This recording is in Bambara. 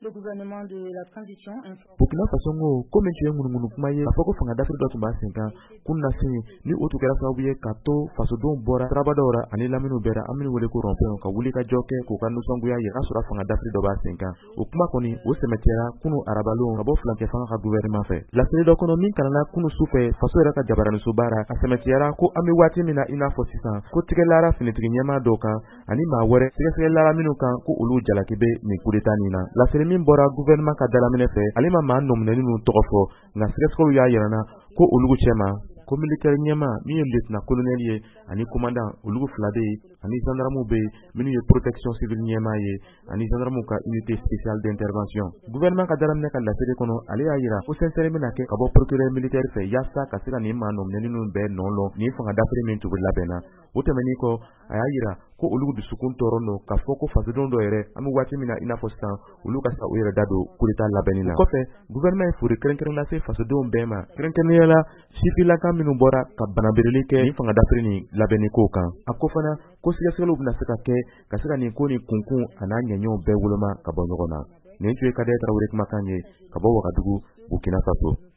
Le gouvernement de la transition Burkina Faso ngo ko men tuye ngunu kuma ye afoko fanga d'Afrique do tumba 5 ans kunna sin ni otu kera sababu ye ka to faso don bora trabadora ani laminu bera amini wele ko rompon ka wuli ka joke ko ka nusongu ya yira sura fanga d'Afrique do ba 5 ans o kuma koni o semetera kunu arabalo ka bo flanke fanga ka gouvernement fe la série économique kanana kunu sufe faso era ka jabarani subara ka semetera ko ami wati mina ina fo sisan ko tigelara finitigi nyama do kan ani ma wore tige lara minu kan ko ulu jalakibe ni kudeta nina la série min bora gouvernement ka dalamine fe alima ma nomneni nu togofo nga sɛgɛsɛgɛliw y'a yirana ko olugu cɛma ko militaire ɲɛma min ye lieutenant colonel ye ani commandant olugu fila be ani gendarmew be minnu ye protection civile ɲɛma ye ani gendarmew ka unité spéciale d'intervention gouvernement ka dalamine ka laseli kɔnɔ ale y'a yira ko sincere bena kɛ ka bɔ procureur militaire fɛ yaasa ka se ka nin ma nomneni nu bɛɛ nɔn lɔn nin fanga dafiri min tugu labɛnna o tɛmɛnin kɔ a y'a yira ko olugu dusukun tɔɔrɔn do k'a fɔ ko fasodenw dɔ yɛrɛ an bɛ waati min na i n'a fɔ sisan olu ka sa u yɛrɛ da don coup d'état labɛnni na. O kɔfɛ gouvernement ye fori kɛrɛnkɛrɛn lase fasodenw bɛɛ ma kɛrɛnkɛrɛnnenya la sifilaka minnu bɔra ka banabereli kɛ nin fanga dafiri nin labɛnni ko kan. A ko fana ko sɛgɛsɛgɛliw bɛna se ka kɛ ka se ka nin ko ni kunkun a n'a ɲɛɲɛw bɛɛ woloma ka bɔ ɲɔgɔn na. Nin tun ye Kade Tarawele kumakan ye ka bɔ Wagadugu, Burkina Faso.